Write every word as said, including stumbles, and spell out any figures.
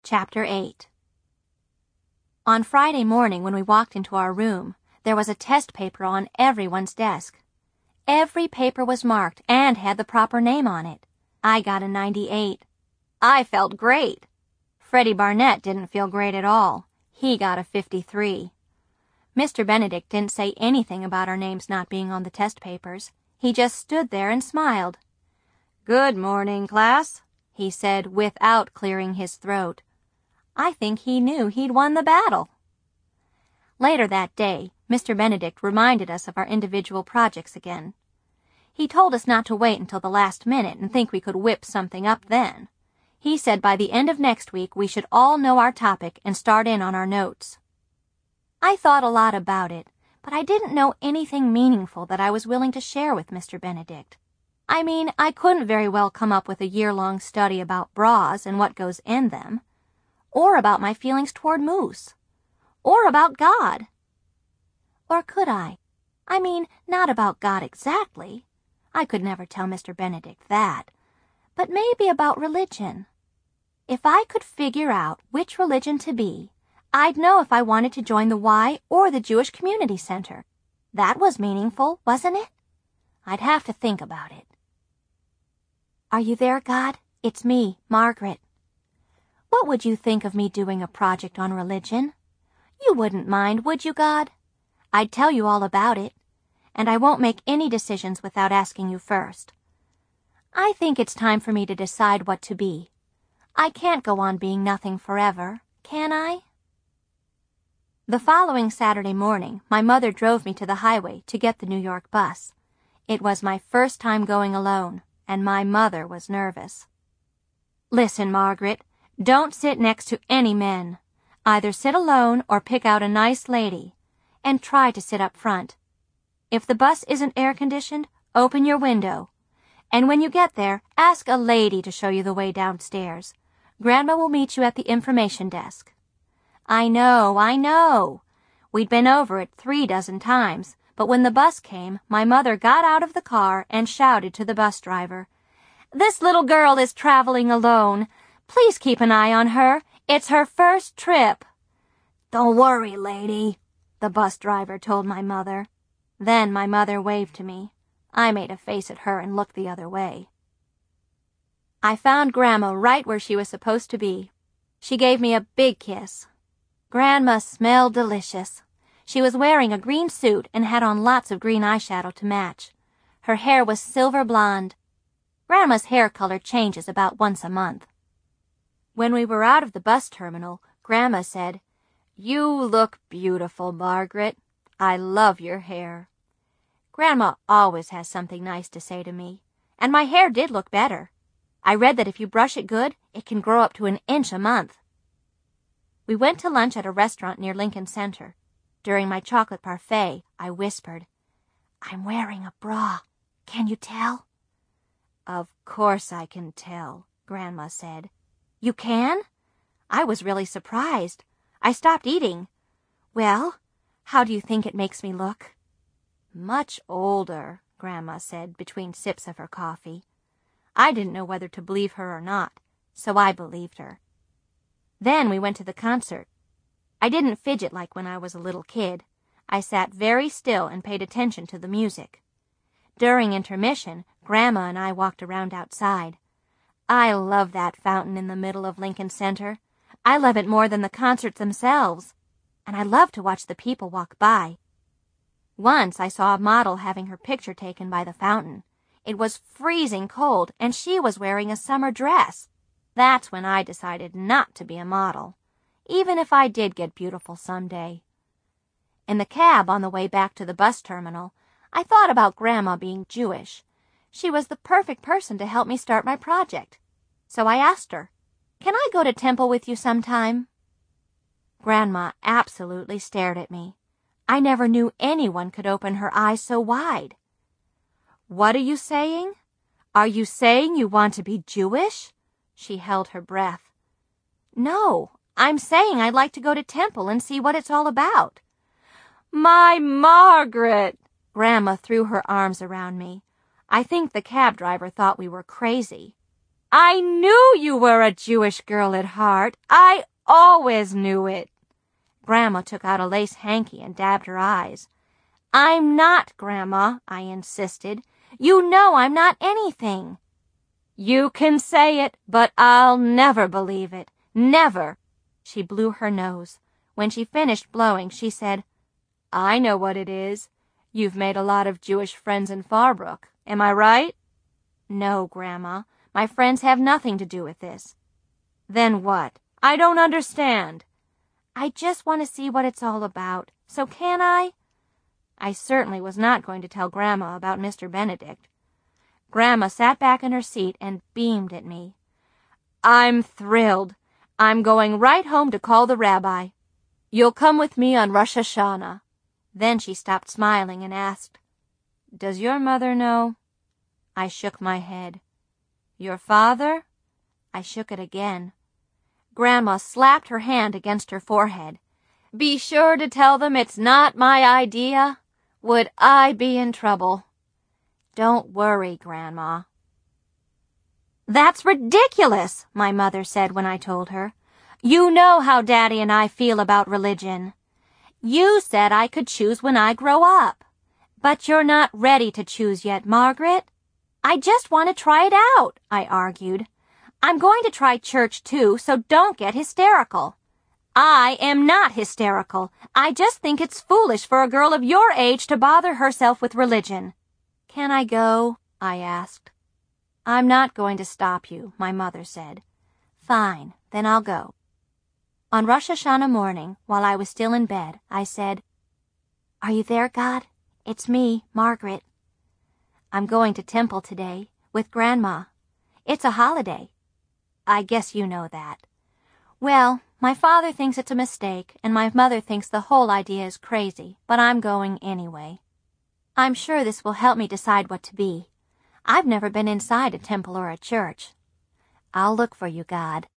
Chapter eight. On Friday morning when we walked into our room, there was a test paper on everyone's desk. Every paper was marked and had the proper name on it. I got a ninety-eight. I felt great. Freddie Barnett didn't feel great at all. He got a fifty-three. Mister Benedict didn't say anything about our names not being on the test papers. He just stood there and smiled. "Good morning, class," he said without clearing his throat. I think he knew he'd won the battle. Later that day, Mister Benedict reminded us of our individual projects again. He told us not to wait until the last minute and think we could whip something up then. He said by the end of next week we should all know our topic and start in on our notes. I thought a lot about it, but I didn't know anything meaningful that I was willing to share with Mister Benedict. I mean, I couldn't very well come up with a year-long study about bras and what goes in them, or about my feelings toward Moose, or about God. Or could I? I mean, not about God exactly. I could never tell Mister Benedict that. But maybe about religion. If I could figure out which religion to be, I'd know if I wanted to join the Y or the Jewish Community Center. That was meaningful, wasn't it? I'd have to think about it. Are you there, God? It's me, Margaret. What would you think of me doing a project on religion? You wouldn't mind, would you, God? I'd tell you all about it, and I won't make any decisions without asking you first. I think it's time for me to decide what to be. I can't go on being nothing forever, can I? The following Saturday morning, my mother drove me to the highway to get the New York bus. It was my first time going alone, and my mother was nervous. "Listen, Margaret, don't sit next to any men. Either sit alone or pick out a nice lady, and try to sit up front. If the bus isn't air-conditioned, open your window. And when you get there, ask a lady to show you the way downstairs. Grandma will meet you at the information desk." I know, I know. We'd been over it three dozen times, but when the bus came, my mother got out of the car and shouted to the bus driver, "This little girl is traveling alone. Please keep an eye on her. It's her first trip." "Don't worry, lady," the bus driver told my mother. Then my mother waved to me. I made a face at her and looked the other way. I found Grandma right where she was supposed to be. She gave me a big kiss. Grandma smelled delicious. She was wearing a green suit and had on lots of green eyeshadow to match. Her hair was silver blonde. Grandma's hair color changes about once a month. When we were out of the bus terminal, Grandma said, "You look beautiful, Margaret. I love your hair." Grandma always has something nice to say to me, and my hair did look better. I read that if you brush it good, it can grow up to an inch a month. We went to lunch at a restaurant near Lincoln Center. During my chocolate parfait, I whispered, "I'm wearing a bra. Can you tell?" "Of course I can tell," Grandma said. "You can?" I was really surprised. I stopped eating. "Well, how do you think it makes me look?" "Much older," Grandma said between sips of her coffee. I didn't know whether to believe her or not, so I believed her. Then we went to the concert. I didn't fidget like when I was a little kid. I sat very still and paid attention to the music. During intermission, Grandma and I walked around outside. I love that fountain in the middle of Lincoln Center. I love it more than the concerts themselves, and I love to watch the people walk by. Once I saw a model having her picture taken by the fountain. It was freezing cold, and she was wearing a summer dress. That's when I decided not to be a model, even if I did get beautiful someday. In the cab on the way back to the bus terminal, I thought about Grandma being Jewish. She was the perfect person to help me start my project. So I asked her, "Can I go to temple with you sometime?" Grandma absolutely stared at me. I never knew anyone could open her eyes so wide. "What are you saying? Are you saying you want to be Jewish?" She held her breath. "No, I'm saying I'd like to go to temple and see what it's all about." "My Margaret!" Grandma threw her arms around me. I think the cab driver thought we were crazy. I knew you were a Jewish girl at heart. I always knew it. Grandma took out a lace hanky and dabbed her eyes. I'm not, Grandma, I insisted. You know I'm not anything. You can say it, but I'll never believe it. Never. She blew her nose. When she finished blowing, she said, I know what it is. You've made a lot of Jewish friends in Farbrook. Am I right? No, Grandma. My friends have nothing to do with this. Then what? I don't understand. I just want to see what it's all about. So can I? I certainly was not going to tell Grandma about Mister Benedict. Grandma sat back in her seat and beamed at me. I'm thrilled. I'm going right home to call the rabbi. You'll come with me on Rosh Hashanah. Then she stopped smiling and asked, Does your mother know? I shook my head. Your father? I shook it again. Grandma slapped her hand against her forehead. Be sure to tell them it's not my idea. Would I be in trouble? Don't worry, Grandma. That's ridiculous, my mother said when I told her. You know how Daddy and I feel about religion. You said I could choose when I grow up. But you're not ready to choose yet, Margaret. I just want to try it out, I argued. I'm going to try church too, so don't get hysterical. I am not hysterical. I just think it's foolish for a girl of your age to bother herself with religion. Can I go? I asked. I'm not going to stop you, my mother said. Fine, then I'll go. On Rosh Hashanah morning, while I was still in bed, I said, Are you there, God? It's me, Margaret. I'm going to temple today, with Grandma. It's a holiday. I guess you know that. Well, my father thinks it's a mistake, and my mother thinks the whole idea is crazy, but I'm going anyway. I'm sure this will help me decide what to be. I've never been inside a temple or a church. I'll look for you, God.